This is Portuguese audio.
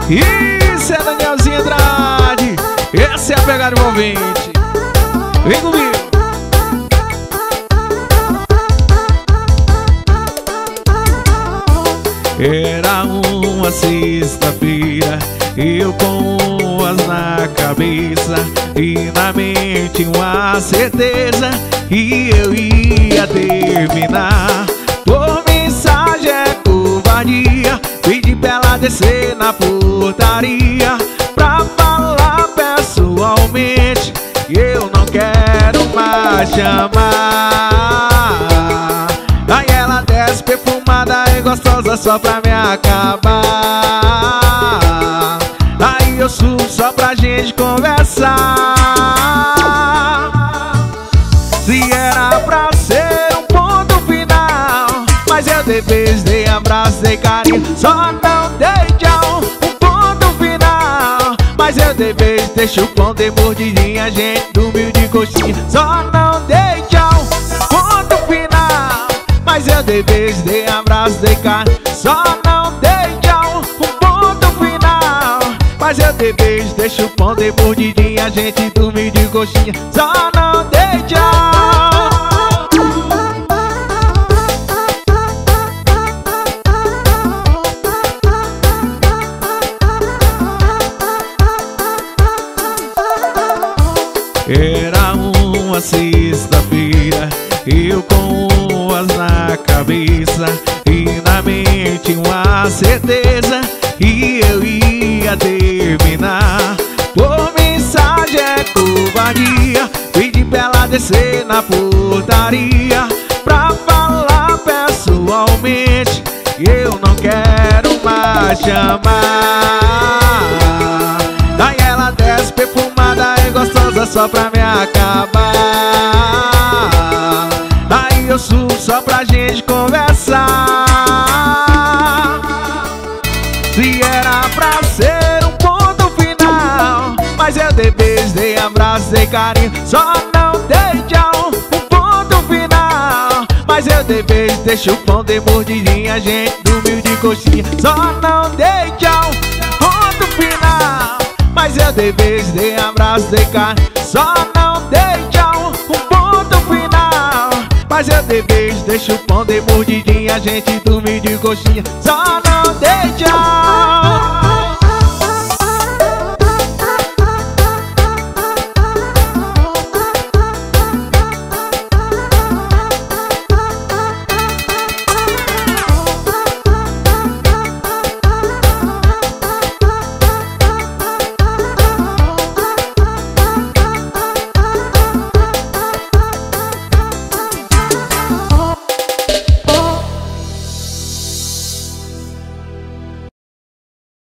Isso é Danielzinho Andrade. Essa é a pegada envolvente. Vem comigo. Era uma sexta-feira, eu com as na cabeça e na mente uma certeza que eu ia terminar. Por mensagem é covardia, pedi pra ela descer na portaria pra falar pessoalmente que eu não quero mais chamar. Aí ela desce perfumada e gostosa só pra me acabar. Aí eu subo só pra gente conversar. Se era pra ser um ponto final, mas eu dei beijo, dei abraço, dei carinho, só não dei tchau. Um ponto final, mas eu dei beijo, dei chupão, dei mordidinha, gente dormiu de coxinha, só não dei tchau. Ponto final, mas eu dei beijo, dei abraço, dei carinho, só não dei tchau. Um ponto final, mas eu dei beijo, dei chupão, dei mordidinha, a gente dormiu de coxinha, só não dei tchau. Era uma sexta-feira, eu com as na cabeça e na mente uma certeza que eu ia terminar. Por mensagem é covardia, pedi pra ela descer na portaria pra falar pessoalmente que eu não quero mais chamar. Aí ela desce perfumada e gostosa só pra me acabar. Aí eu subo só pra gente conversar. Se era pra ser um ponto final, mas eu dei beijo, dei abraço, dei carinho, só não dei tchau. Um ponto final, mas eu dei beijo, dei chupão, dei mordidinha, gente dormiu de coxinha, só não dei tchau. Ponto final, mas eu dei beijo, dei abraço, dei carinho, só não dei tchau. Um ponto final, mas eu dei beijo, dei chupão, dei mordidinha, a gente dormiu de coxinha, só não dei tchau.